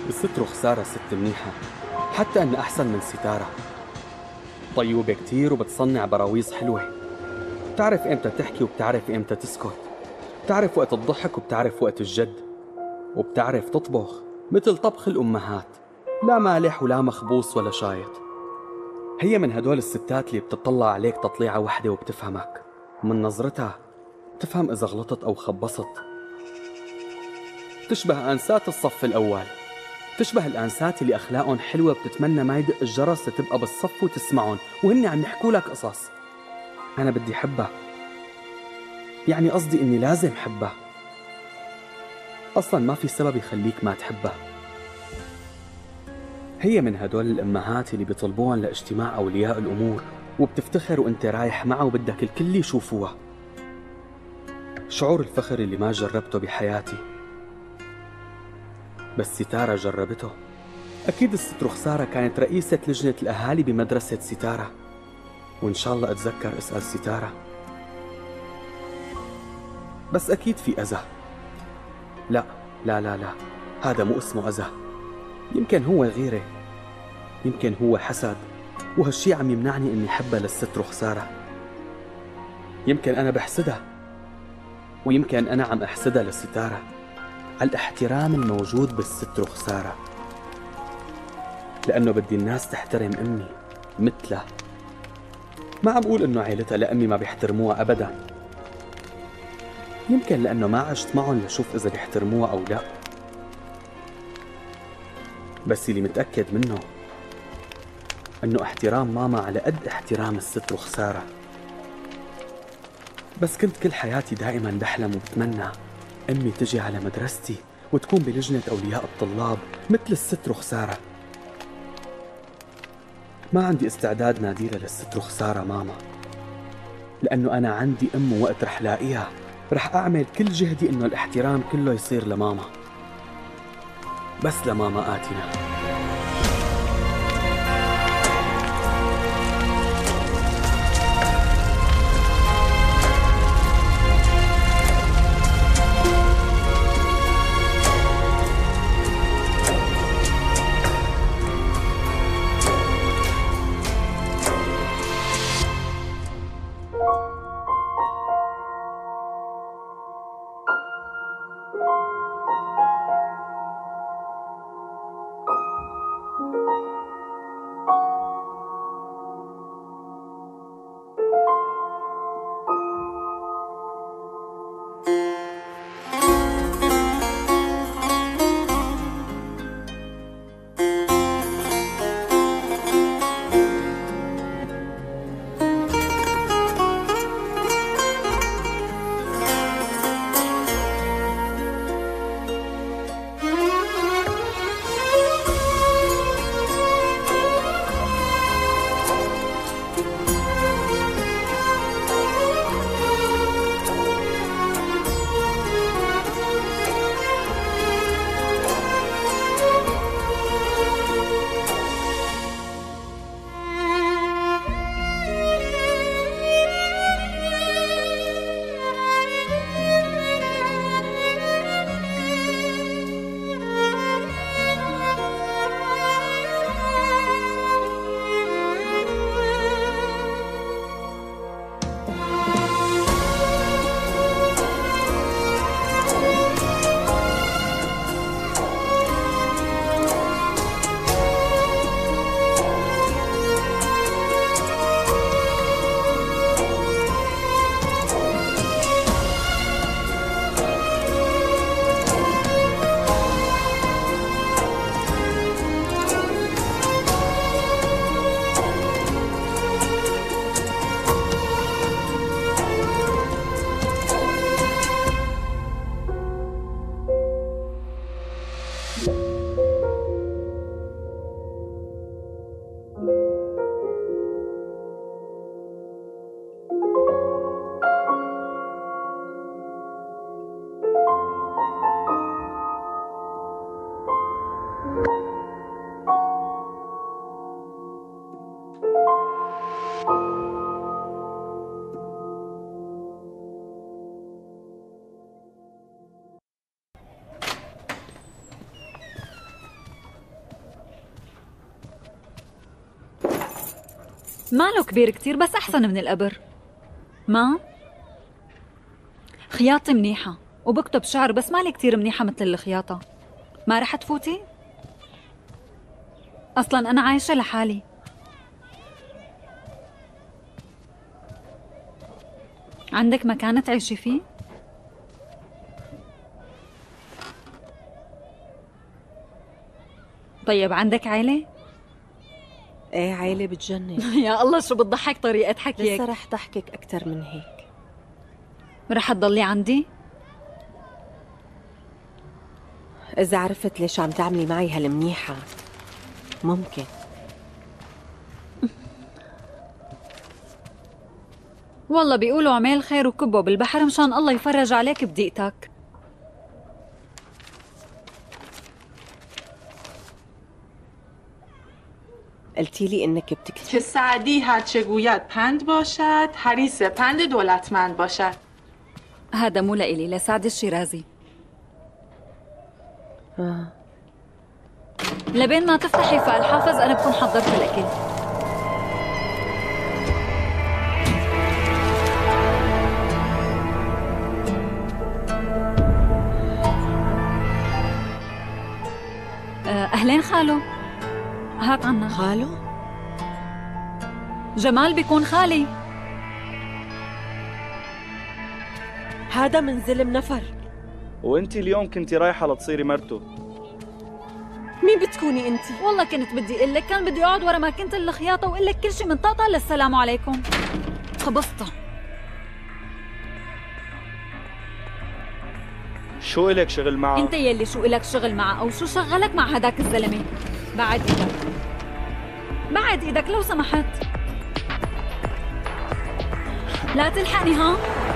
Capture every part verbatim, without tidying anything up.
الست رخسارة ست منيحة، حتى أن أحسن من ستارة. طيوبة كتير وبتصنع براويز حلوة، بتعرف إمتى تحكي وبتعرف إمتى تسكت، بتعرف وقت الضحك وبتعرف وقت الجد، وبتعرف تطبخ مثل طبخ الأمهات، لا مالح ولا مخبوص ولا شايط. هي من هدول الستات اللي بتطلع عليك تطليعة وحدة وبتفهمك من نظرتها، تفهم إذا غلطت أو خبصت. تشبه آنسات الصف الأول، تشبه الآنسات اللي أخلاقهم حلوة بتتمنى ما يدق الجرس لتبقى بالصف وتسمعهم وهن عم يحكوا لك قصص. أنا بدي حبها، يعني قصدي إني لازم حبها، أصلا ما في سبب يخليك ما تحبها. هي من هدول الأمهات اللي بيطلبوهن لاجتماع أولياء الأمور وبتفتخر وانت رايح معها وبدك الكل يشوفوها. شعور الفخر اللي ما جربته بحياتي، بس ستارة جربته. أكيد الست رخسارة كانت رئيسة لجنة الأهالي بمدرسة ستارة، وإن شاء الله أتذكر أسأل ستارة. بس أكيد في أذى. لا لا لا لا، هذا مو اسمه أذى، يمكن هو غيرة، يمكن هو حسد، وهالشي عم يمنعني إني حبها للست رخسارة. يمكن أنا بحسدها، ويمكن أنا عم أحسدها لستارة على الاحترام الموجود بالست رخسارة، لأنه بدي الناس تحترم أمي مثلها. ما عم أقول إنه عيلتها لأمي ما بيحترموها أبداً، يمكن لأنه ما عشت معهم لشوف إذا بيحترموها أو لا، بس اللي متأكد منه إنه احترام ماما على قد احترام الست رخسارة. بس كنت كل حياتي دائما بحلم وبتمنى أمي تجي على مدرستي وتكون بلجنة أولياء الطلاب مثل الست رخسارة. ما عندي استعداد ناديلها للست رخسارة ماما، لأنه أنا عندي أم ووقت رح لاقيها رح أعمل كل جهدي إنه الاحترام كله يصير لماما، بس لماما آتنا. ماله كبير كتير بس أحسن من القبر. ما خياطة منيحة وبكتب شعر بس مالي كتير منيحة مثل الخياطة. ما رح تفوتي؟ أصلاً أنا عايشة لحالي. عندك مكان تعيشي فيه؟ طيب عندك عيلة؟ ايه عيلة بتجنن. يا الله شو بتضحك طريقة حكيك. لسه رح ضحكك أكتر من هيك. رح تضلي عندي؟ إذا عرفت ليش عم تعملي معي هالمنيحة ممكن. والله بيقولوا عمال خير وكبه بالبحر مشان الله يفرج عليك بدقيقتك. قلتي لي إنك بتكتبي. که سعدی هرچه گوید پند باشد، حریص پند دولتمند باشد. هذا مو لإلي، لسعد الشيرازي. آه. لبين ما تفتحي فالحافظ أنا بكون حضرت الأكل. أهلين خالو. هات عنا. خالو؟ جمال بيكون خالي. هذا من زلم نفر. وانتي اليوم كنتي رايحة لتصيري مرته. مين بتكوني انتي؟ والله كنت بدي اقول لك، كان بدي اقعد ورا ما كنت الخياطة واقول لك كل شيء من طاطا للسلام عليكم. خبصتها. شو إلك شغل معه؟ انت يلي شو إلك شغل معه او شو شغلك مع هداك الزلمة؟ بعد ايدك. بعد ايدك لو سمحت. لا تلحقني ها؟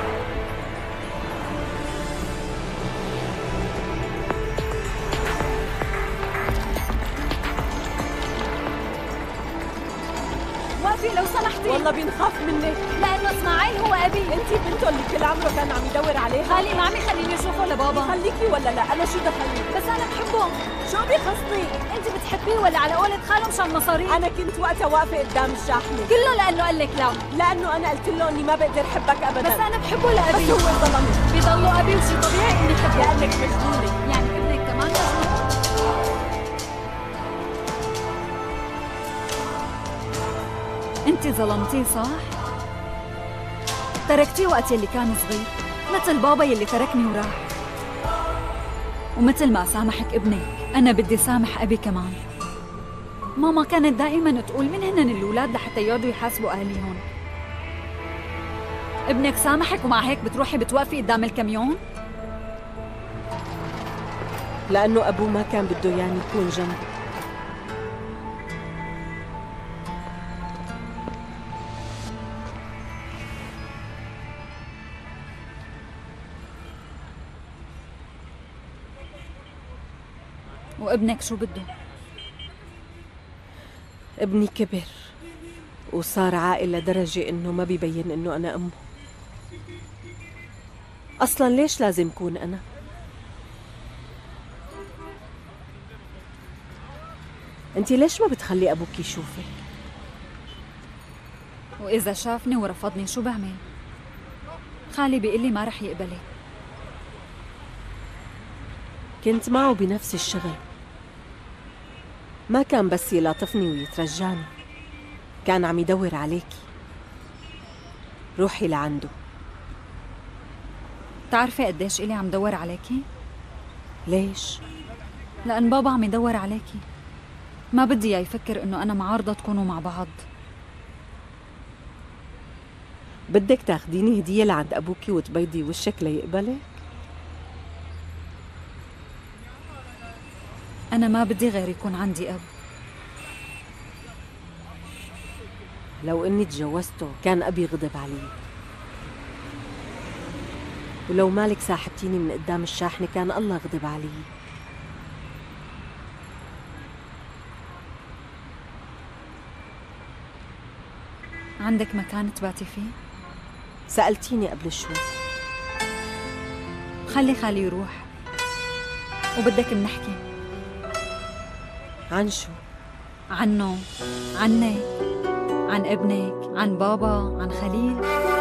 وقفي لو سمحتي. والله بنخاف منك لأنه إسماعيل هو أبي. انتي بنته اللي كل عمره كان عم يدور عليها. خالي ما عم يخليني أشوفه لبابا. خليكي ولا لا؟ أنا شو دخلني؟ بس أنا بحبه. شو بخصني؟ أنت بتحبيه ولا على قولة خاله مشان مصاري؟ أنا كنت وقتها واقفة قدام الشاحنة. كله لأنه قال لك لا. لأنه أنا قلت له إني ما بقدر أحبك أبدا. بس أنا بحبه لأبي. بس هو ظلمني. بيضلوا أبي وشي طبيعي إني أحبه. لأنك مجنونة. يعني ابنك كمان مجنون؟ أنت ظلمتيه صح؟ تركتيه وقت يلي كان صغير، مثل بابا يلي تركني وراح. ومثل ما سامحك ابنك، أنا بدي سامح أبي كمان. ماما كانت دائما تقول من هن الأولاد لحتى يقعدوا يحاسبوا أهليهم. ابنك سامحك ومع هيك بتروحي بتوقفي قدام الكاميون؟ لأنه أبوه ما كان بده يعني يكون جنبه. وابنك شو بده؟ ابني كبر وصار عاقل لدرجة إنه ما بيبين إنه أنا أمه. أصلاً ليش لازم كون أنا؟ أنتي ليش ما بتخلي أبوك يشوفك؟ وإذا شافني ورفضني شو بعمل؟ خالي بيقول لي ما رح يقبلي. كنت معه بنفس الشغل، ما كان بس يلاطفني ويترجاني، كان عم يدور عليكي. روحي لعنده. بتعرفي قديش إلي عم دور عليكي؟ ليش؟ لأن بابا عم يدور عليكي. ما بدي إياه يفكر إنه أنا معارضة تكونوا مع بعض. بدك تاخديني هدية لعند أبوكي وتبيضي وشك ليقبلك؟ أنا ما بدي غير يكون عندي أب. لو إني تجوزته كان أبي غضب علي، ولو مالك ساحبتيني من قدام الشاحنة كان الله غضب علي. عندك مكان تباتي فيه؟ سألتيني قبل شوي. خلي خالي يروح وبدك منحكي. عن شو؟ عنه، عني، عن ابنك، عن بابا، عن خليل.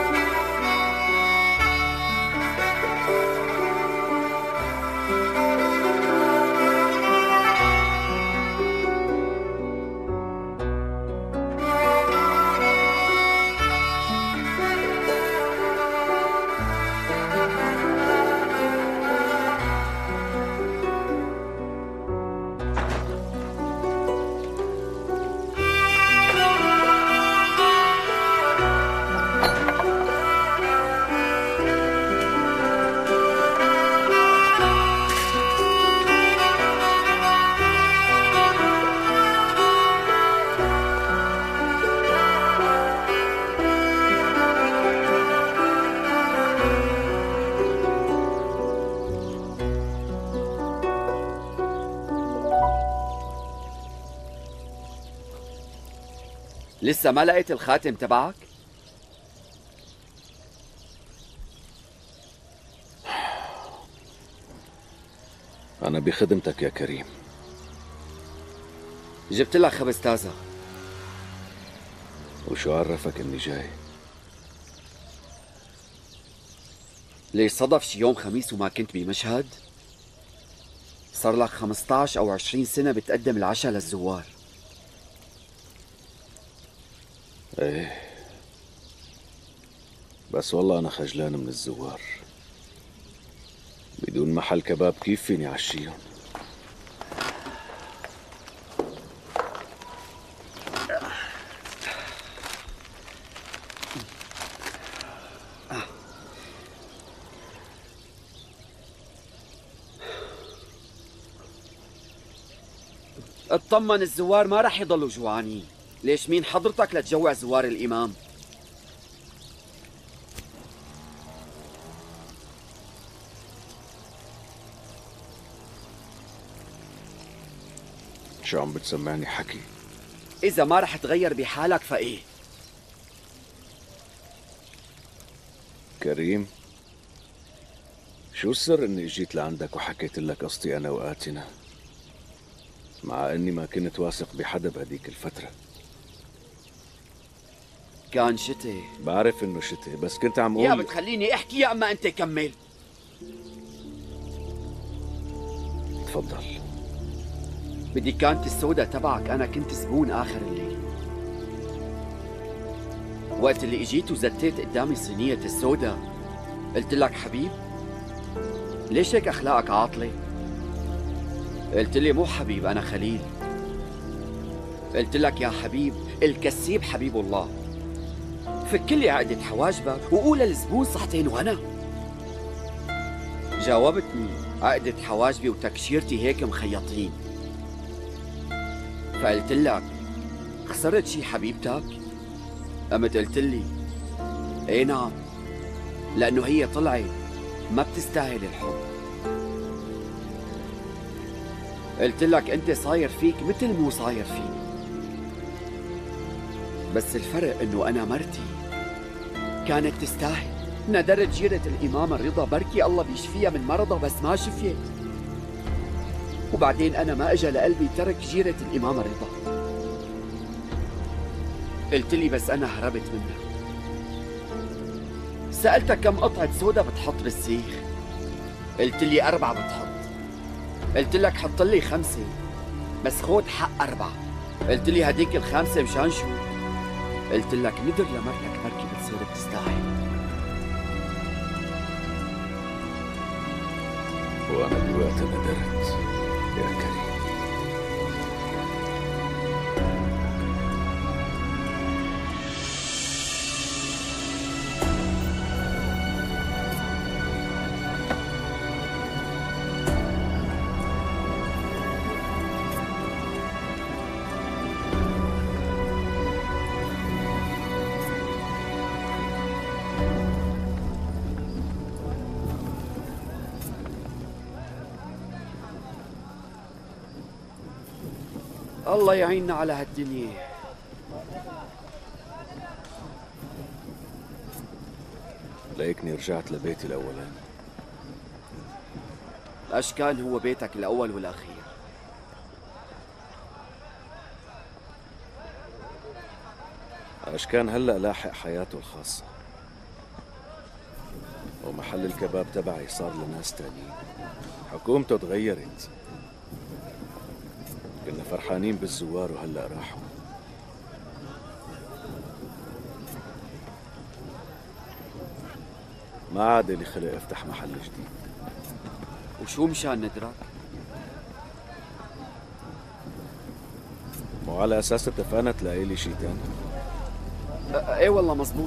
لسه ما لقيت الخاتم تبعك؟ أنا بخدمتك يا كريم. جبت لك خبز تازة. وشو عرفك إني جاي؟ ليش صدف شي يوم خميس وما كنت بمشهد؟ صار لك خمسطعش أو عشرين سنة بتقدم العشاء للزوار. ايه بس والله أنا خجلان من الزوار. بدون محل كباب كيف فيني عشيهم؟ اطمن، الزوار ما رح يضلوا جوعانين. ليش مين حضرتك لتجوع زوار الإمام؟ شو عم بتسمعني حكي؟ إذا ما رح تغير بحالك فإيه؟ كريم، شو السر إني جيت لعندك وحكيت لك قصتي أنا وآتنا، مع إني ما كنت واثق بحدا بهديك الفترة؟ كان شتي. بعرف إنه شتي، بس كنت عم أقول يا بتخليني أحكي يا أما أنت كمل. تفضل. بدكانة السودا تبعك أنا كنت زبون آخر الليل. وقت اللي اجيت وزتيت قدامي صينية السودا قلت لك حبيب ليش هيك أخلاقك عاطلة؟ قلت لي مو حبيب، أنا خليل. قلت لك يا حبيب الكسيب حبيب الله، فك لي عقدة حواجبك وقول للزبون صحتين وهنا. جاوبتني عقدة حواجبي وتكشيرتي هيك مخيطين. فقلت لك خسرت شي حبيبتك؟ قمت قلت لي ايه نعم، لأنه هي طلعت ما بتستاهل الحب. قلت لك انت صاير فيك مثل مو صاير فيك، بس الفرق انه انا مرتي كانت تستاهل. ندرت جيرة الإمام الرضا بركي الله بيشفيها من مرضها بس ما شفيت. وبعدين أنا ما إجا لقلبي ترك جيرة الإمام الرضا. قلت لي بس أنا هربت منها. سألتك كم قطعة سودا بتحط بالسيخ؟ قلت لي أربعة بتحط. قلت لك حط لي خمسة بس خود حق أربعة. قلت لي هديك الخامسة مشان شو؟ قلت لك ندر لمرتك بركي بتصير بتستاهل. وأنا بوقتها ندرت يا كريم. الله يعيننا على هالدنيا. ليكني رجعت لبيتي الأولاني. الأشكال هو بيتك الأول والأخير. أشكان هلأ لاحق حياته الخاصة، ومحل الكباب تبعي صار لناس تانيين. حكومته تغيرت، كنا فرحانين بالزوار وهلأ راحوا. ما عاد لي خلق افتح محل جديد. وشو مشان ندرك؟ مو على أساس اتفقنا تلاقي لي شي تاني؟ أه ايه والله مزبوط.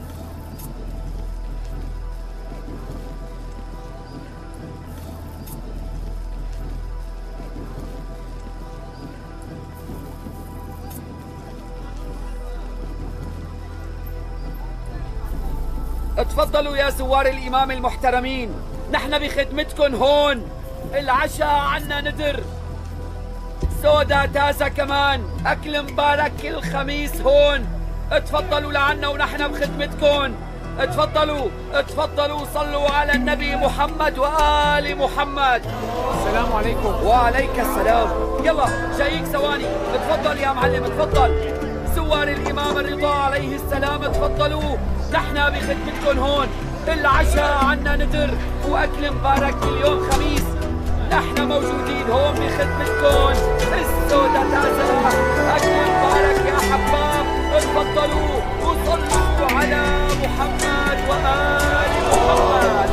اتفضلوا يا زوار الإمام المحترمين، نحن بخدمتكن هون. العشاء عنا ندر، سودا تازة كمان، أكل مبارك كل خميس هون. اتفضلوا لعنا ونحن بخدمتكن. اتفضلوا اتفضلوا، صلوا على النبي محمد وآل محمد. السلام عليكم. وعليك السلام. يلا جايك ثواني. اتفضل يا معلم اتفضل. زوار الإمام الرضا عليه السلام اتفضلوا، نحن بخدمتكن هون. العشاء عنا ندر وأكل مبارك كل يوم خميس، نحن موجودين هون بخدمتكن. السودا تازة، أكل مبارك يا حباب. اتفضلوا وصلوا على محمد وآل محمد.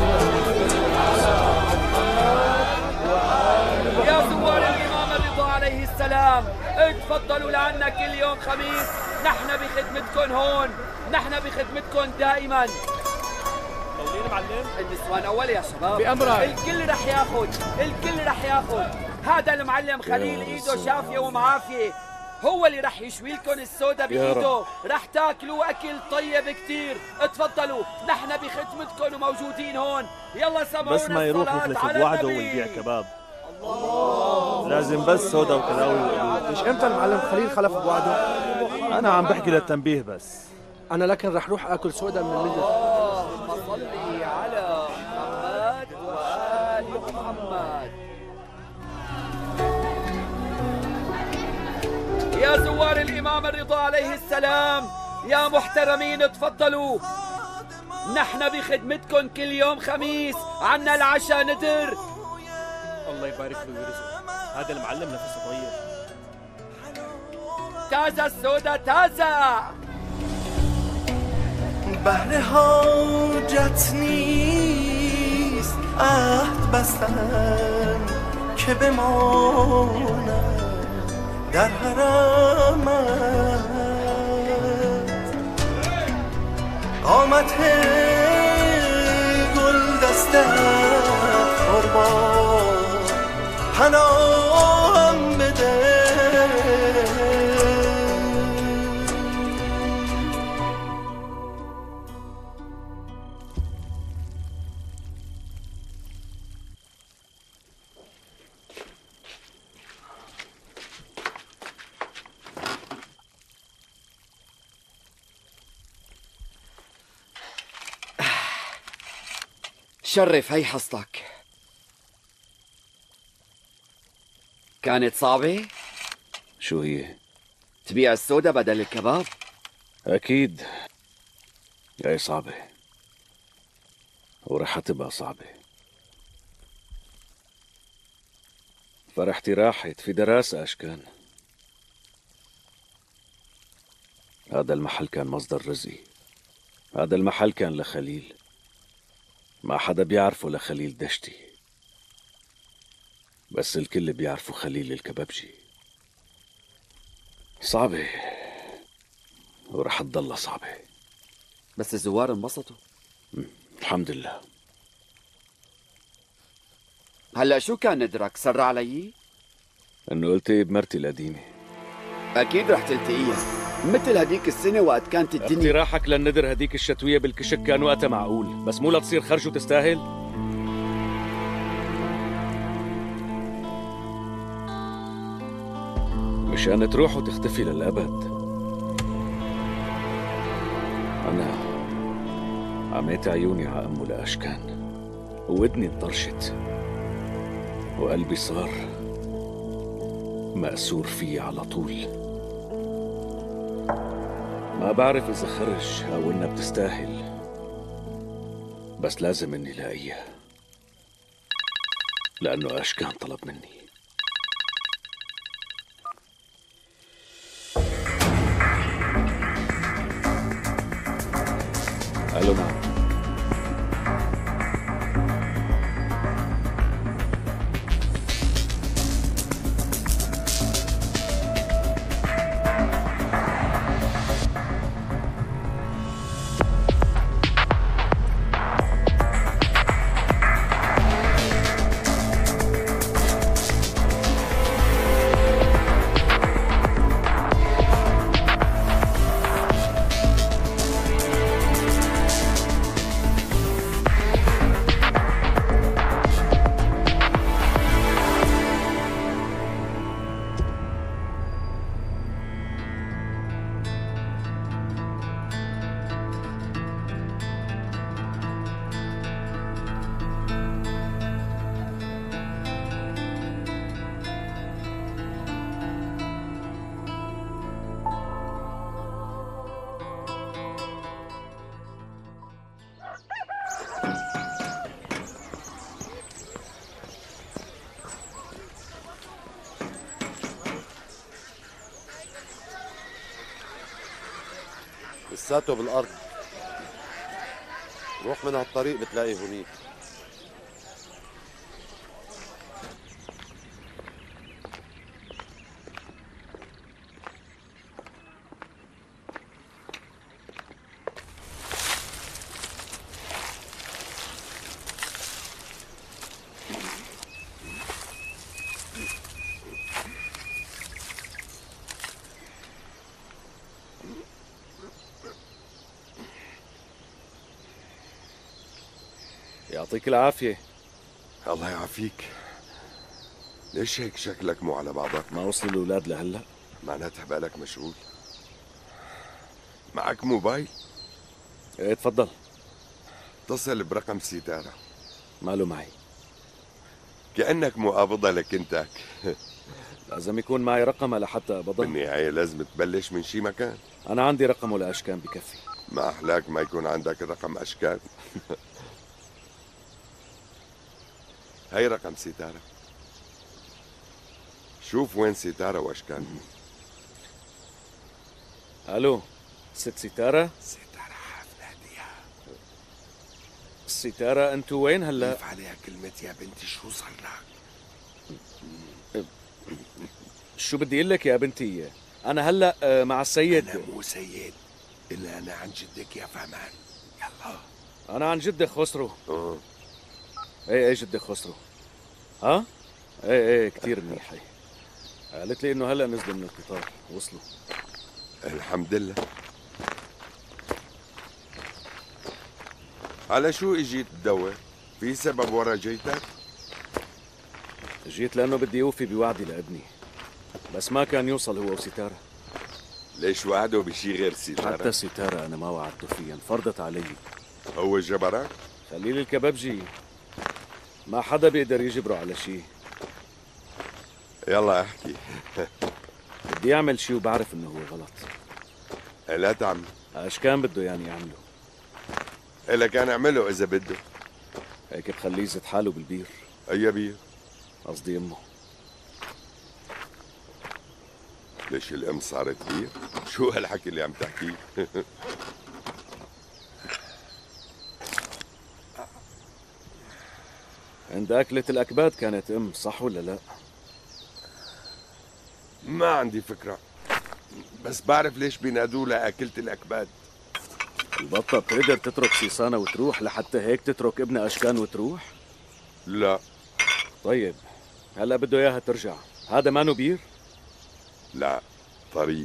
يا زوار الإمام الرضا عليه السلام اتفضلوا لعنا كل يوم خميس، نحن بخدمتكن هون، نحن بخدمتكن دائما. قولين معلم. النسوان أول يا شباب. بأمرك. الكل رح ياخذ، الكل رح ياخذ. هذا المعلم خليل ايده شافية ومعافية، هو اللي رح يشوي لكم السودا بايده. رح تاكلوا اكل طيب كتير. اتفضلوا، نحن بخدمتكم وموجودين هون. يلا سمعونا بس ما يروح يخلف بوعده ويبيع كباب. الله. لازم بس سودا وكلاوي وقلوب. مش امتى المعلم خليل خلف بوعده؟ انا عم بحكي للتنبيه بس. انا لكن رح روح اكل سودا من الندر. اللهم صل على محمد وآل محمد. يا زوار الإمام الرضا عليه السلام يا محترمين اتفضلوا، نحن بخدمتكن كل يوم خميس، عنا العشاء ندر. الله يبارك له ويرزقه، هذا المعلم نفسه طيب. تازة السودا تازة. بهر حاجت نیست عهد بستن که بماند در حرمت. قامت گل دستت قربان پناهم بده. شرف هي حصتك. كانت صعبة؟ شو هي؟ تبيع السودا بدل الكباب؟ أكيد هي صعبة، ورح تبقى صعبة. فرحتي راحت، في دراسة أشكان. هذا المحل كان مصدر رزقي، هذا المحل كان لخليل، ما حدا بيعرفه لخليل دشتي، بس الكل بيعرفوا خليل الكبابجي. صعبة ورح تضلها صعبة، بس الزوار انبسطوا. الحمد لله. هلا شو كان ندرك؟ سر علي؟ انه قلتي بمرتي القديمة. اكيد رح تلتقيها مثل هديك السنة وقت كانت الدنيا. اقتراحك للندر هديك الشتوية بالكشك كان وقتها معقول، بس مو لتصير خرج وتستاهل. مشان تروح وتختفي للأبد. أنا عميت عيوني على أمه لأشكان، وودني انطرشت، وقلبي صار مأسور فيه على طول. ما بعرف إذا خرج أو إنها بتستاهل، بس لازم إني لاقيها لأنه أشكان طلب مني. ألو معك. لساته بالارض. روح من هالطريق بتلاقي هونيك. يعطيك العافية. الله يعافيك. ليش هيك شكلك مو على بعضك؟ ما وصلوا الأولاد لهلا؟ معناتها بالك مشغول. معك موبايل؟ ايه تفضل. اتصل برقم ستارة. ماله معي؟ كأنك مقابضة لكنتك. لازم يكون معي رقم لحتى أقبضها. بالنهاية لازم تبلش من شي مكان. أنا عندي رقم ولا أشكان بكفي. ما أحلاك ما يكون عندك رقم أشكال. هاي رقم ستارة. شوف وين ستارة واشكال. الو ست ستارة؟ ستارة حفلاتيها. ستارة انتو وين هلا؟ ضيف عليها كلمة يا بنتي. شو صار لك؟ شو بدي اقول لك يا بنتي؟ انا هلا مع السيد. انا مو سيد الا انا عن جدك يا فهمان. يلا. انا عن جدك خسرو. اه ايه ايه جدك خسرو. ها؟ ايه ايه كثير منيح. قالت لي انه هلا نزلوا من القطار وصلوا. الحمد لله. على شو اجيت تدور؟ في سبب ورا جيتك؟ جيت لانه بدي اوفي بوعدي لابني، بس ما كان يوصل هو وستارة. ليش وعده بشي غير ستارة؟ حتى ستارة انا ما وعدته فيها، انفرضت علي. هو جبرك؟ خليل الكبابجي ما حدا بيقدر يجبره على شيء. يلا احكي. بدي اعمل شيء وبعرف انه هو غلط. لا تعمل. ايش كان بده يعني يعمله؟ إلا كان اعمله اذا بده. هيك بخليه يزت حاله بالبير. اي بير؟ قصدي امه. ليش الام صارت بير؟ شو هالحكي اللي عم تحكيه؟ عند أكلة الأكباد كانت أم، صح ولا لا؟ ما عندي فكرة، بس بعرف ليش بينادوا لها أكلة الأكباد. البطة بتقدر تترك سيصانة وتروح لحتى هيك تترك ابن أشكان وتروح؟ لا. طيب هلا بده إياها ترجع، هذا ما بير؟ لا، طريق،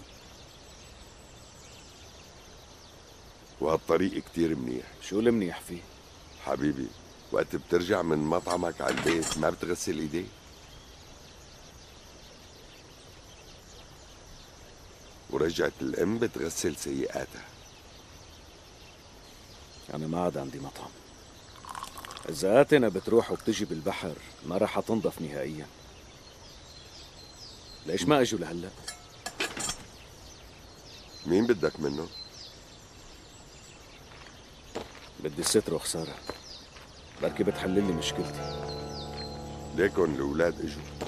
وهالطريق كتير منيح. شو المنيح فيه؟ حبيبي وقت بترجع من مطعمك على البيت ما بتغسل ايديك؟ ورجعت الام بتغسل سيئاتها. أنا ما عاد عندي مطعم. إذا آتنا بتروح وبتجي بالبحر ما رح تنضف نهائيا. ليش ما اجوا لهلا؟ مين بدك منه؟ بدي ستر وخسارة، بركي بتحللي مشكلتي. ليكن الأولاد إجوا.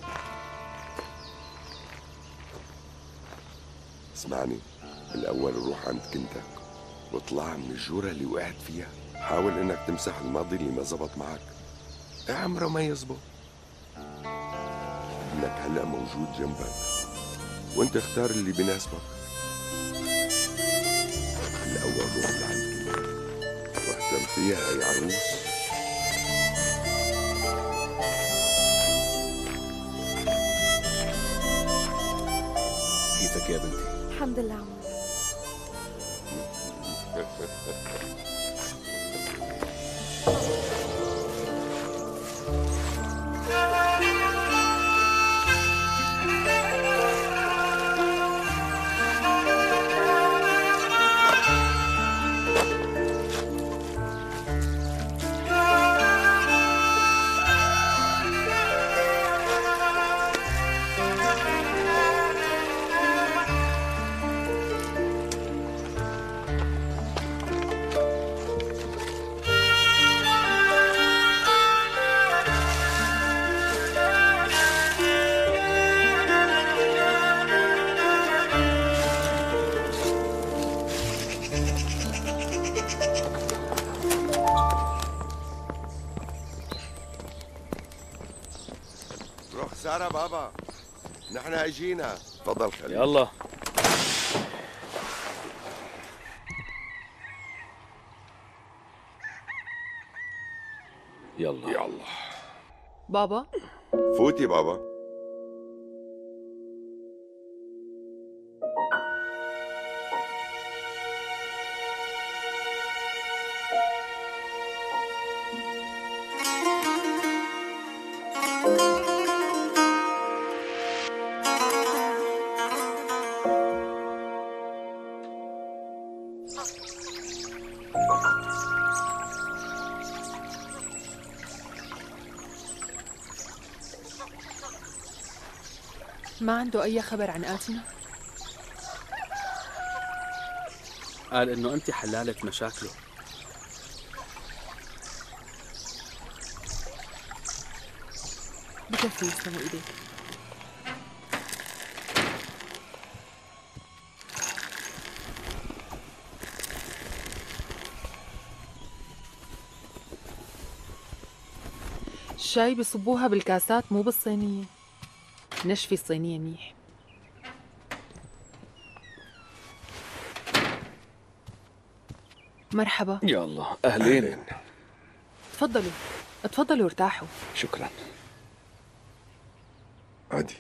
اسمعني، بالأول روح عند كنتك واطلع من الجورة اللي وقعت فيها. حاول إنك تمسح الماضي اللي ما زبط معك. إيه عمره ما يزبط. ابنك هلأ موجود جنبك وانت اختار اللي بيناسبك. الأول روح لعند كنتك واهتم فيها يا عروس. كيفك يا بنتي؟ الحمد لله عمو. سارة بابا، نحن اجينا. تفضل خليل. يلا. يلا يلا بابا. فوتي بابا. ما عنده أي خبر عن آتنا؟ قال إنه أنت حلالة مشاكله. بكفي يسلموا إيديك. الشاي بصبوها بالكاسات مو بالصينية. نشفي الصينية منيح. مرحبا. يا الله، أهلين. تفضلوا تفضلوا ارتاحوا. شكرا. عادي.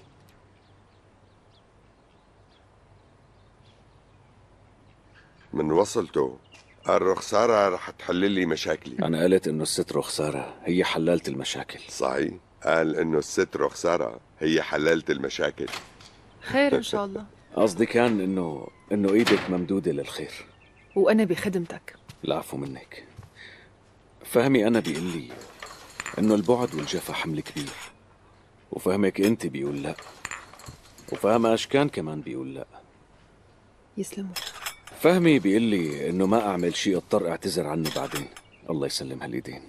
من وصلته قال رخسارة رح تحل لي مشاكلي. أنا قلت إنه الست رخسارة هي حلالة المشاكل. صحيح، قال إنه الست رخسارة هي حلالة المشاكل. خير إن شاء الله. قصدي كان إنه إنه إيدك ممدودة للخير. وأنا بخدمتك. العفو منك. فهمي أنا بيقول لي إنه البعد والجفا حمل كبير، وفهمك أنت بيقول لا، وفهم أشكان كمان بيقول لا. يسلموا. فهمي بيقول لي إنه ما أعمل شيء اضطر أعتذر عنه بعدين. الله يسلم هاليدين.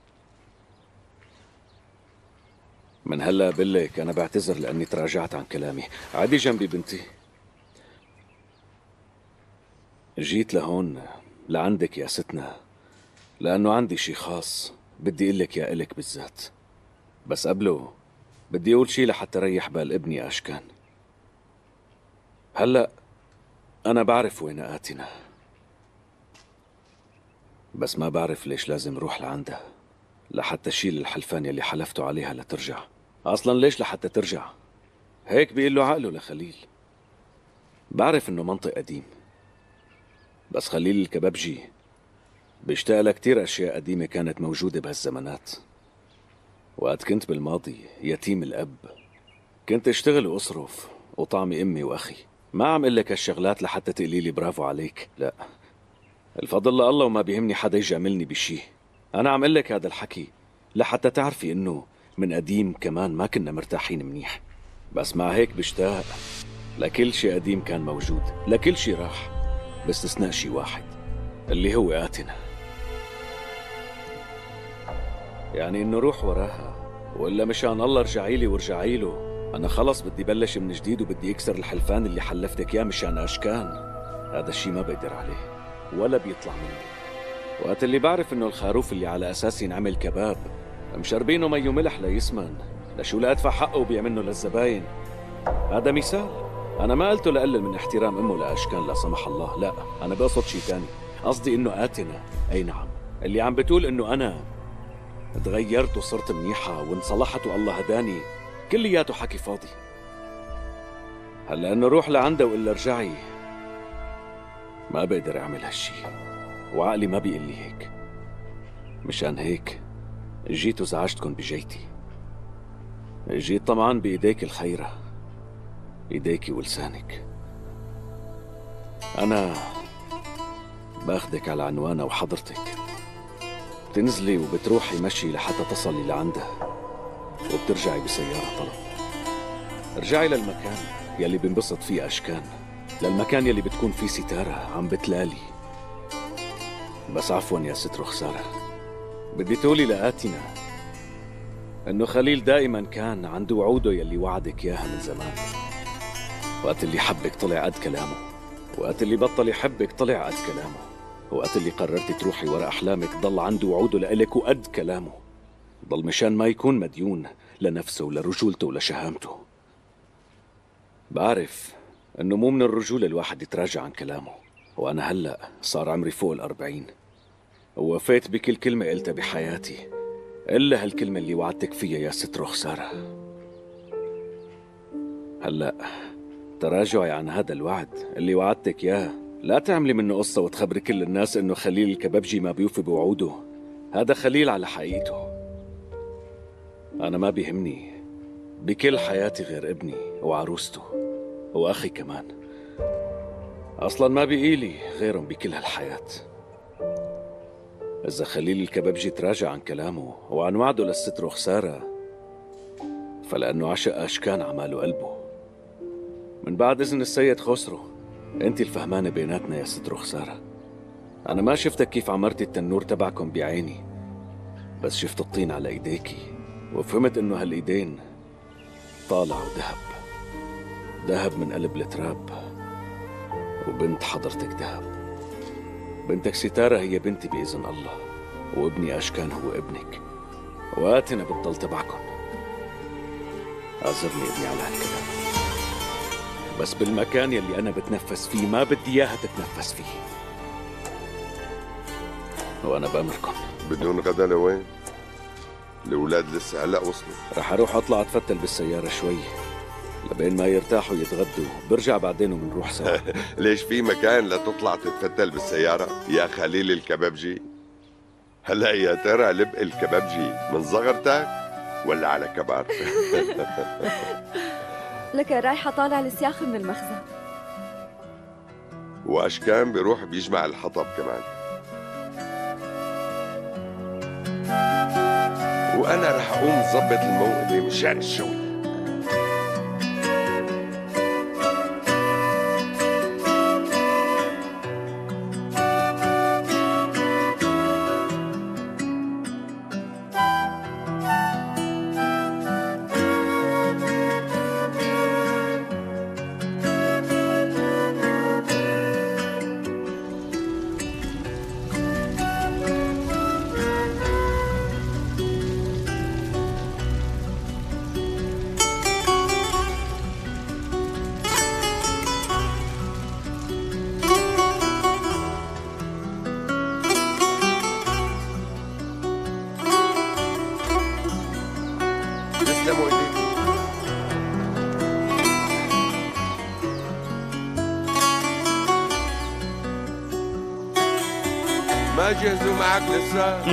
من هلا بقول لك أنا بعتذر لأني تراجعت عن كلامي. عادي جنبي بنتي. جيت لهون لعندك يا ستنا لأنه عندي شي خاص بدي أقول لك يا إلك بالذات. بس قبله بدي أقول شي لحتى ريح بال ابني أشكان. هلأ أنا بعرف وين آتنا، بس ما بعرف ليش لازم روح لعندها لحتى شيل الحلفان يلي حلفته عليها لترجع. أصلا ليش لحتى ترجع؟ هيك بيقول له عقله لخليل. بعرف إنه منطق قديم، بس خليل الكبابجي بيشتاق لكتير أشياء قديمة كانت موجودة بهالزمانات. وقت كنت بالماضي يتيم الأب كنت اشتغل وأصرف وطعمي أمي وأخي. ما عم قلك هالشغلات لحتى تقلي لي برافو عليك، لا، الفضل لله وما بيهمني حدا يجاملني بشي. أنا عم قلك هذا الحكي لحتى تعرفي إنه من قديم كمان ما كنا مرتاحين منيح، بس مع هيك بشتاق لكل شي قديم كان موجود، لكل شي راح باستثناء شي واحد اللي هو آتنا. يعني انه روح وراها، ولا مشان الله ارجعي لي وارجعي له. انا خلص بدي بلش من جديد وبدي اكسر الحلفان اللي حلفتك اياه مشان اشكان. هذا الشيء ما بقدر عليه ولا بيطلع مني. وقت اللي بعرف انه الخروف اللي على اساسه ينعمل كباب مشربينه مي وملح ليسمن، لشو لا ادفع حقه وبيعمله للزباين. هذا مثال. انا ما قلته لقلل من احترام امه لاشكان لا سمح الله، لا انا بقصد شيء ثاني. قصدي انه آتنا، اي نعم، اللي عم بتقول انه انا تغيرت وصرت منيحه وانصلحت والله هداني، كلياته حكي فاضي. هلا انه روح لعنده والا ارجعي، ما بقدر اعمل هالشي، وعقلي ما بيقول لي هيك. مشان هيك جيت وزعجتكن بجيتي. جيت طمعان بايديك الخيرة، ايديكي ولسانك. انا باخدك على عنوانها وحضرتك بتنزلي وبتروحي مشي لحتى تصلي لعندها، وبترجعي بسيارة طلب. ارجعي للمكان يلي بنبسط فيه أشكان، للمكان يلي بتكون فيه ستارة عم بتلالي. بس عفوا يا ست رخسارة، بدي تقولي لآتنا انه خليل دائما كان عنده وعوده يلي وعدك اياها من زمان. وقت اللي حبك طلع قد كلامه، وقت اللي بطل يحبك طلع قد كلامه، وقت اللي قررتي تروحي ورا أحلامك ضل عنده وعوده لإلك وقد كلامه. ضل مشان ما يكون مديون لنفسه ولرجولته ولشهامته. بعرف انه مو من الرجولة الواحد يتراجع عن كلامه، وانا هلأ صار عمري فوق الأربعين ووفيت بكل كلمة قلتها بحياتي، إلا هالكلمة اللي وعدتك فيها يا ست رخسارة. هلأ تراجعي عن هذا الوعد اللي وعدتك إياه. لا تعملي منه قصة وتخبري كل الناس إنه خليل الكبابجي ما بيوفي بوعوده. هذا خليل على حقيقته. أنا ما بيهمني بكل حياتي غير ابني وعروسته وأخي كمان. أصلاً ما بقيلي غيرهم بكل هالحياة. إذا خليل الكبابجي تراجع عن كلامه وعن وعده للست رخسارة فلأنه عشق أشكان عماله قلبه. من بعد إذن السيد خسرو، أنت الفهمانة بيناتنا يا ست رخسارة. أنا ما شفتك كيف عمرتي التنور تبعكم بعيني، بس شفت الطين على إيديكي وفهمت إنه هالإيدين طالعوا ذهب، ذهب من قلب التراب. وبنت حضرتك ذهب. بنتك ستارة هي بنتي بإذن الله، وابني أشكان هو ابنك، وآتنا بتضل تبعكم. أعذرني ابني على هالكلام، بس بالمكان يلي أنا بتنفس فيه ما بدي إياها تتنفس فيه. وأنا بأمركم. بدون غدا لوين؟ الأولاد لسه هلأ وصلوا. رح أروح أطلع أتفتل بالسيارة شوي لبين ما يرتاحوا يتغدوا، برجع بعدين وبنروح سوا. ليش في مكان لتطلع تتفتل بالسيارة يا خليل الكبابجي؟ هلا يا ترى لبق الكبابجي من صغرتك ولا على كبر؟ لك رايحة طالع السياخ من المخزن. وأشكان بيروح بيجمع الحطب كمان. وأنا رح أقوم ظبط الموقدة مشان الشوي. ما جهزوا معك لسه؟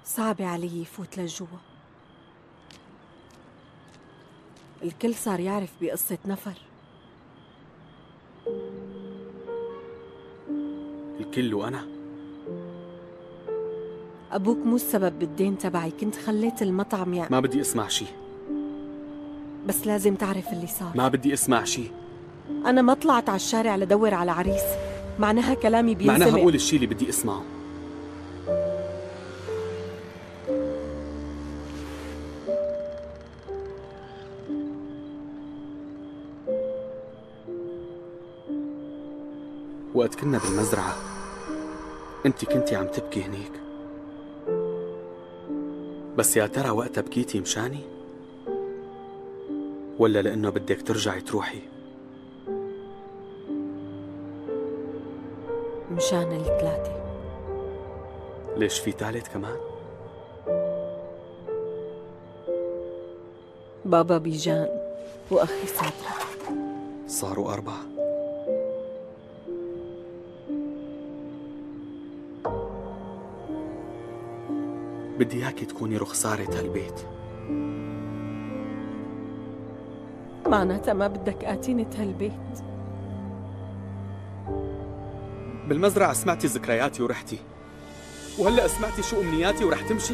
صعب علي يفوت لجوا. الكل صار يعرف بقصة نفر. الكل وأنا؟ أبوك مو السبب بالدين تبعي، كنت خليت المطعم يعني. ما بدي أسمع شي. بس لازم تعرف اللي صار. ما بدي أسمع شي. أنا ما طلعت على الشارع لدور على عريس، معناها كلامي بينسمع. معناها أقول الشي اللي بدي أسمعه. وقت كنا بالمزرعة انت كنتي عم تبكي هنيك، بس يا ترى وقتها بكيتي مشاني ولا لأنه بدك ترجعي تروحي؟ مشان الثلاثة. ليش في ثالث كمان؟ بابا بيجان وأخي ساترة. صاروا أربعة. بدي اياكي تكوني رخصارة هالبيت. معناتها ما بدك آتينة هالبيت. بالمزرعة سمعتي ذكرياتي ورحتي، وهلأ سمعتي شو أمنياتي ورح تمشي؟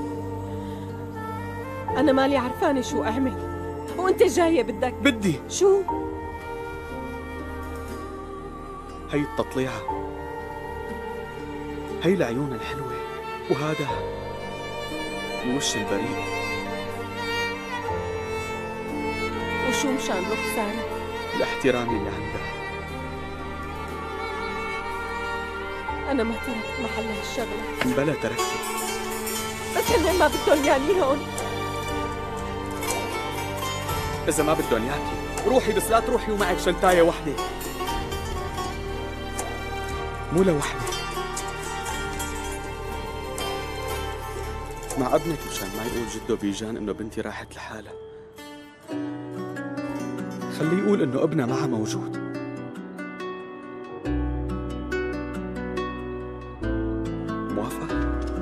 أنا مالي عرفانة شو أعمل، وأنت جاية بدك. بدي. شو؟ هي التطليعة، هي العيون الحلوة، وهذا الوش البريء. وشو مشان رخصانة؟ الاحترام اللي عندها. أنا ما تركت محل هالشغلة. بلا تركتي، بس هن ما بدهم ياني هون. إذا ما بدهم ياكي روحي، بس لا تروحي ومعك شنطاية وحدة، مو لوحدة، مع ابنك مشان ما يقول جده بيجان انه بنتي راحت لحالها. خليه يقول انه ابنها معها موجود. موافق؟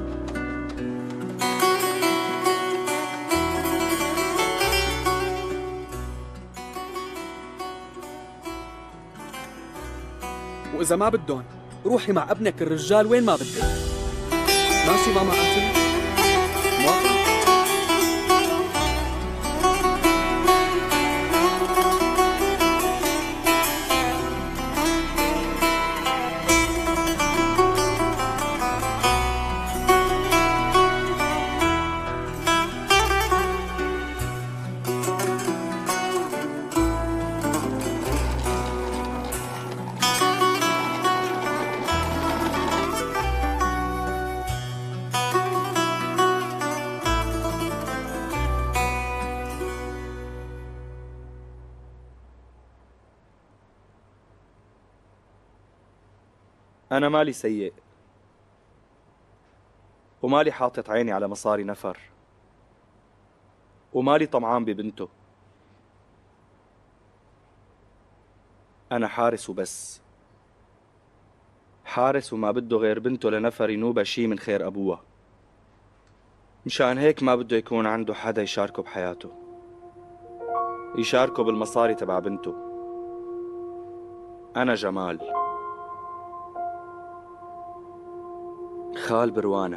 واذا ما بدهم روحي مع ابنك الرجال وين ما بدك. ماشي ماما عاتم؟ موافق؟ أنا مالي سيء، ومالي حاطط عيني على مصاري نفر، ومالي طمعان ببنته. أنا حارس وبس، حارس وما بده غير بنته لنفر ينوبها شي من خير أبوها. مشان هيك ما بده يكون عنده حدا يشاركه بحياته، يشاركه بالمصاري تبع بنته. أنا جمال، خال بروانة.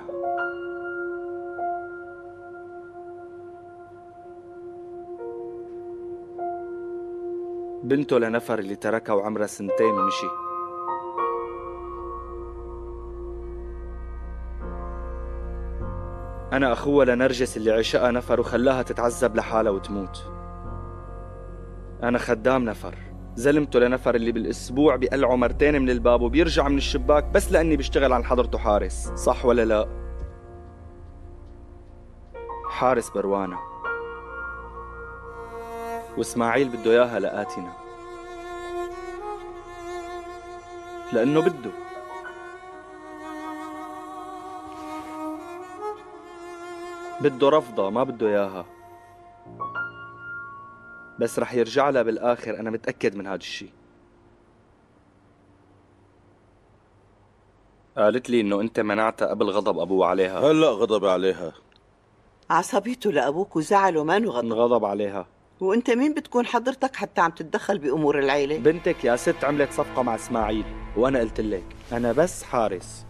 بنته لنفر اللي تركها وعمرها سنتين ومشي. أنا أخوها لنرجس اللي عشقها نفر وخلاها تتعذب لحالها وتموت. أنا خدام نفر، زلمته لنفر اللي بالأسبوع بيقلعه مرتين من الباب وبيرجع من الشباك بس لأني بشتغل عن حضرته حارس. صح ولا لا؟ حارس بروانة، وإسماعيل بده إياها لآتنا لأنه بده. بده رفضة، ما بده إياها، بس رح يرجع لها بالآخر. أنا متأكد من هذا الشي. قالت لي انه انت منعتها قبل غضب ابوه عليها. هلا غضب عليها. عصبيته لابوك وزعله ما غضب. انغضب عليها. وانت مين بتكون حضرتك حتى عم تتدخل بامور العيله؟ بنتك يا ست عملت صفقه مع اسماعيل، وانا قلت لك انا بس حارس.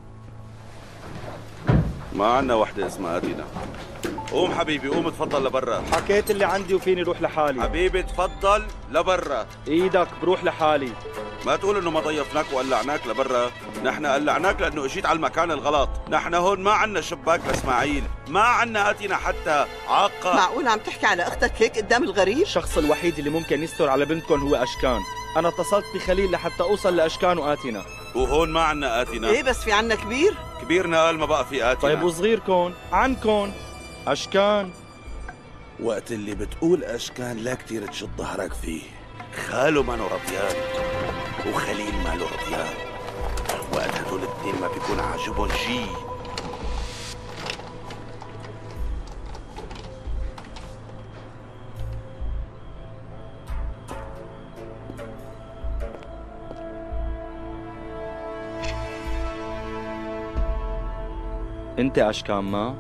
ما عنا وحده اسمها اتينا. قوم حبيبي قوم تفضل لبرا. حكيت اللي عندي وفيني روح لحالي. حبيبي تفضل لبرا. ايدك بروح لحالي. ما تقول انه ما ضيفناك وقلعناك لبرا، نحن قلعناك لانه اجيت على المكان الغلط، نحن هون ما عنا شباك لاسماعيل، ما عنا اتينا حتى عاقة. معقول عم تحكي على اختك هيك قدام الغريب؟ الشخص الوحيد اللي ممكن يستر على بنتكم هو اشكان، انا اتصلت بخليل لحتى اوصل لاشكان واتينا. وهون ما عنا اتينا. ايه بس في عنا كبير؟ كبيرنا قال ما بقى في اتينا. طيب وصغيركم عنكم اشكان. وقت اللي بتقول اشكان لا كتير تشد ظهرك فيه، خاله مانو رضيان وخليل ماله رضيان، وقت هدول الاثنين ما بيكون عاجبهم شي. انت اشكان ما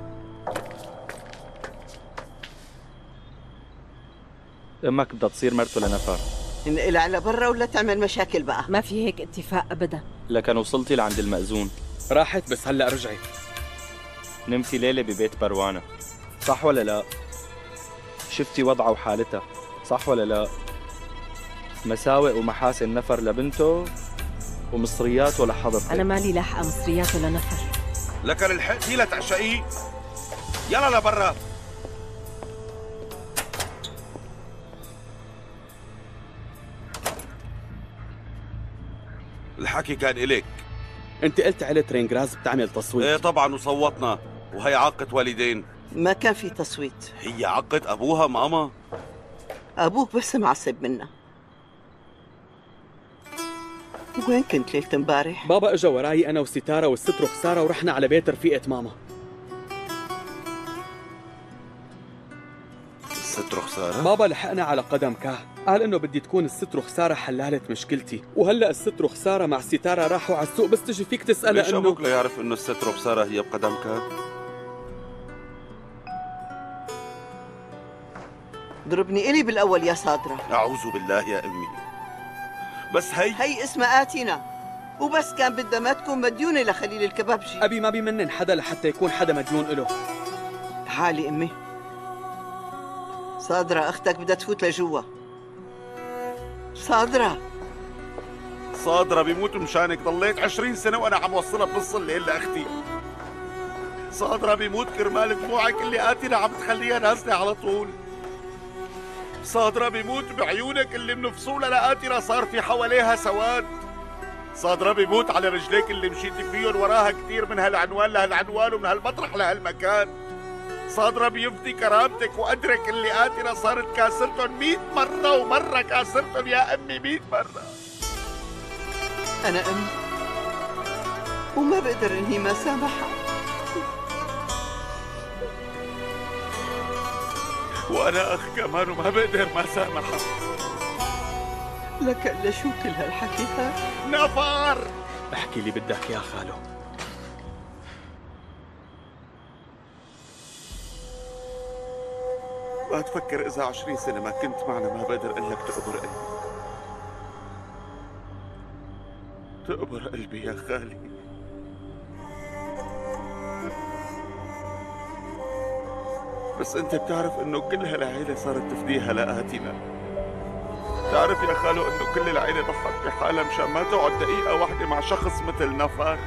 امك بدها تصير مرته لنفر. انقلع لبرا ولا تعمل مشاكل بقى؟ ما في هيك اتفاق ابدا. لكن وصلتي لعند المأذون. راحت بس هلا رجعت. نمتي ليلة ببيت بروانة صح ولا لا؟ شفتي وضعها وحالتها صح ولا لا؟ مساوئ ومحاسن نفر لبنته ومصريات ولا حضرتك. انا مالي لاحقه مصريات ولا نفر. لكن الحقتي لا تعشقيه. يلا لبرا. الحكي كان إليك. انت قلت عيلة رينجراز بتعمل تصويت. ايه طبعا وصوتنا، وهي عقة والدين. ما كان في تصويت. هي عقة ابوها ماما. ابوك بس معصب منا. وين كنت ليلة امبارح؟ بابا اجا وراي انا وستارة والست رخسارة ورحنا على بيت رفيقة ماما. الست رخسارة؟ بابا لحقنا على قدم كاه، قال انه بدي تكون الست رخسارة حلالة مشكلتي، وهلا الست رخسارة مع ستارة راحوا على السوق، بس تجي فيك تسألها انه ليش ابوك لا يعرف انه الست رخسارة هي بقدم كاه؟ ضربني إلي بالاول يا صادرة. اعوذ بالله يا امي. بس هي هي اسمها آتينا، وبس كان بدها ما تكون مديونة لخليل الكبابجي. ابي ما بيمنن حدا لحتى يكون حدا مديون له. تعالي امي. صادرة اختك بدها تفوت لجوا. صادرة صادرة بيموت مشانك، ضليت عشرين سنة وانا عم وصلها بنص الليل لاختي. صادرة بيموت كرمال دموعك اللي آتينا عم تخليها نازلة على طول. صادرة بيموت بعيونك اللي من فصولها لآتينا صار في حواليها سواد. صادرة بيموت على رجليك اللي مشيتي فيهم وراها كثير من هالعنوان لهالعنوان ومن هالمطرح لهالمكان. صادرة بيفدي كرامتك وقدرك اللي آتينا صارت كاسرتهم مئة مرة ومرة كاسرتهم يا أمي مئة مرة. أنا أم وما بقدر إني ما سامحها. وأنا أخ كمان وما بقدر ما سامحها. لك إلا شو كل هالحكي هاد؟ نفر احكي لي بدك يا خالو. ما تفكر إذا عشرين سنة ما كنت معنا ما بقدر أقول لك تقبر قلبي. تقبر قلبي يا خالي. بس أنت بتعرف إنه كل هالعيلة صارت تفديها لآتينا. بتعرف يا خالو إنه كل العيلة ضحت بحالها مشان ما تقعد دقيقة واحدة مع شخص مثل نفر.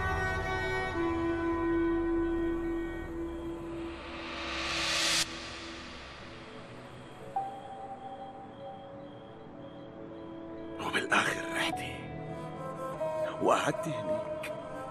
وبالآخر رحتي وقعدتي هنيك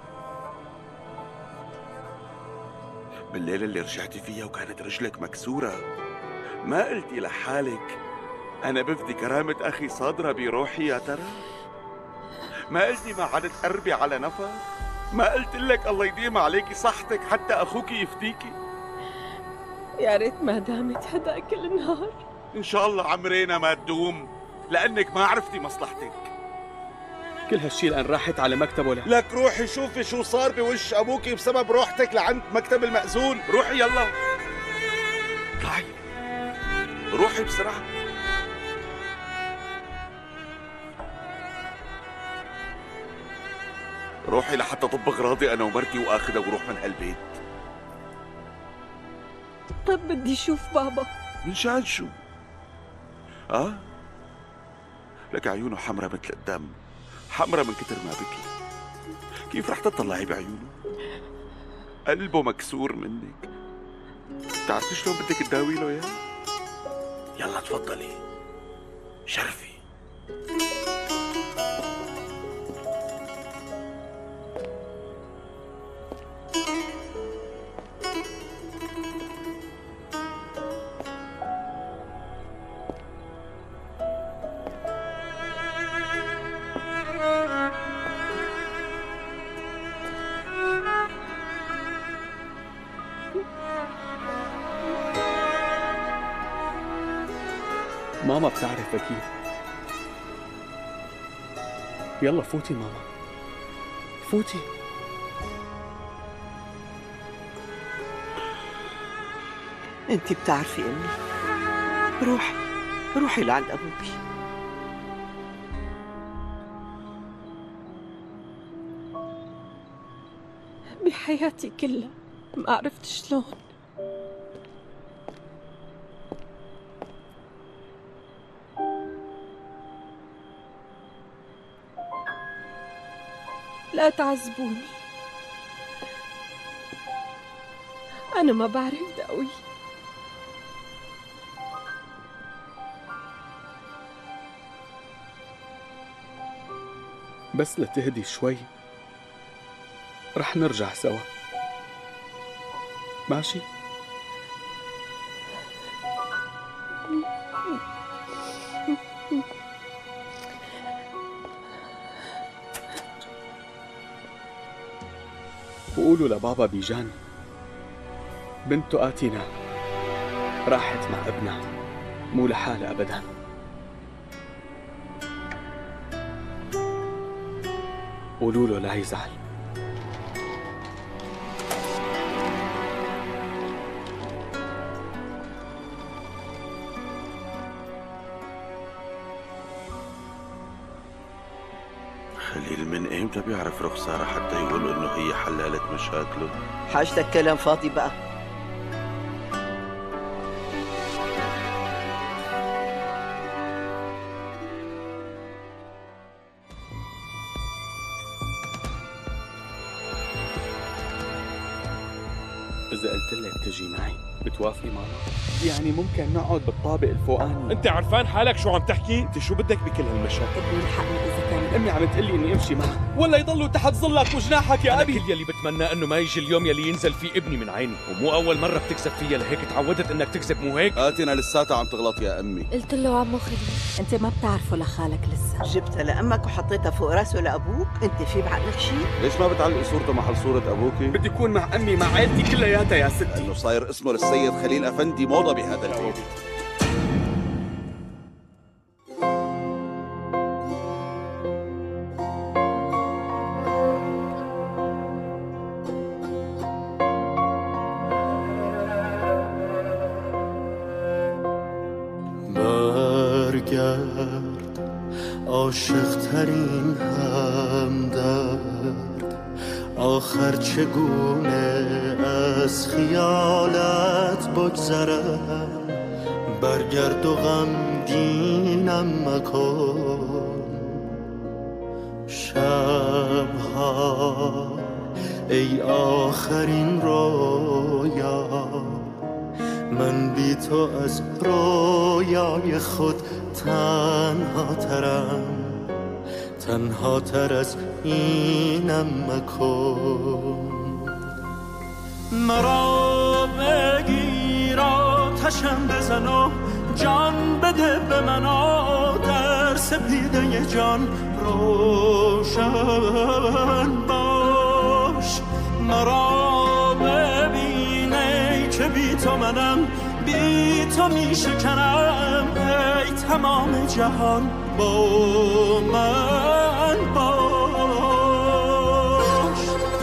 بالليلة اللي رجعتي فيها وكانت رجلك مكسورة. ما قلتي لحالك أنا بفدي كرامة أخي صادرة بروحي يا ترى؟ ما قلتي ما عاد تقربي على نفر؟ ما قلت لك الله يديم عليكي صحتك حتى أخوك يفديكي؟ يا ريت ما دامت هدا كل نهار. إن شاء الله عمرينا ما تدوم لأنك ما عرفتي مصلحتك. كل هالشي لأن راحت على مكتبه لا لك روحي شوفي شو صار بوش ابوكي بسبب روحتك لعند مكتب المأذون. روحي يلا اطلعي، روحي بسرعة. روحي لحتى طب اغراضي انا ومرتي واخذها وروح من هالبيت. طيب بدي اشوف بابا. من شان شو؟ اه لك عيونه حمرة مثل الدم، حمرة من كتر ما بكي. كيف رح تطلعي بعيونه؟ قلبه مكسور منك. بتعرفي شلون بدك تداوي له اياه؟ يلا تفضلي شرفي. ماما بتعرف أكيد. يلا فوتي ماما، فوتي. انت بتعرفي امي، روحي روحي لعند ابوكي. بحياتي كلها ما عرفت شلون. لا تعذبوني، أنا ما بعرف داوي. بس لتهدي شوي رح نرجع سوا، ماشي؟ وقولوا لبابا بيجان بنته آتينا راحت مع ابنها، مو لحالها أبدا. قولوا له لا يزعل. خليل من ايمتى بيعرف رخسارة حتى يقول انه هي حلالت مشاكله؟ حاجتك كلام فاضي بقى. إذا قلت لك تجي معي بتوافقي ماما؟ يعني ممكن نقعد بالطابق الفوقاني. انت عرفان حالك شو عم تحكي؟ انت شو بدك بكل هالمشاكل؟ ابني الحقني اذا كان امي عم تقلي اني امشي معها ولا يضلوا تحت ظلك وجناحك يا ابي. كل يلي بتمناه انه ما يجي اليوم يلي ينزل فيه ابني من عيني، ومو اول مره بتكذب فيا، لهيك تعودت انك تكذب مو هيك؟ آتينا لساتها عم تغلط يا امي. قلت له عمو خليل انت ما بتعرفه لخالك لسه. جبتها لامك وحطيتها فوق راسه لابوك، انت في بعقلك شيء؟ ليش ما بتعلقي صورته محل صورة ابوكي؟ بدي اكون مع امي مع عيلتي كلياتها يا ستي. لانه صاير اسمه للسيد خليل افندي موضة بهذا البيت. برگرد عاشق ترین همدرد، آخر چگونه از خیالت بگذرم. برگرد و غمگینم مکن شبها ای آخرین رویا. من بی تو از رویای خود تنها ترم، تنها تر از اینم مکن. مرا بگیر آتشم بزن و جان بده به من و در سپیده جان روشن باش. مرا ببینه که بی تو منم، بی تو می شکنم ای تمام جهان با من باش.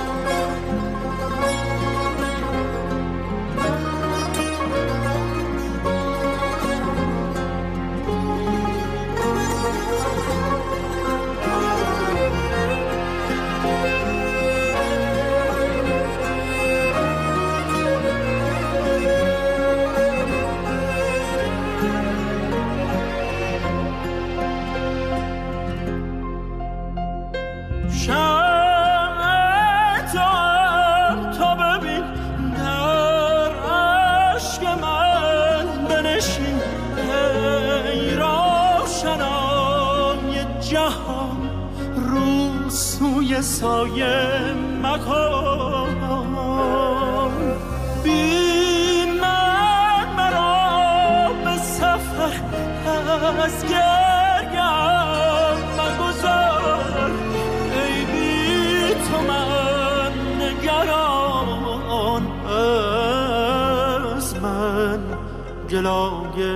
سایه مکن بی من مرا به سفر از گرگم مگذار ای بی تو من نگران از من جلوه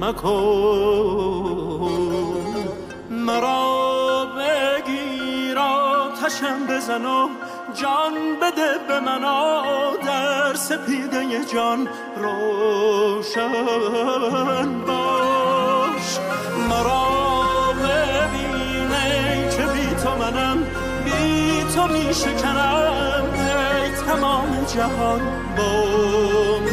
مکن مرا بگیر آتشم بزن و جان بده به من در سپیده جان روشن باش مرا ببینه که بی تو منم بی تو می شکنم ای تمام جهان با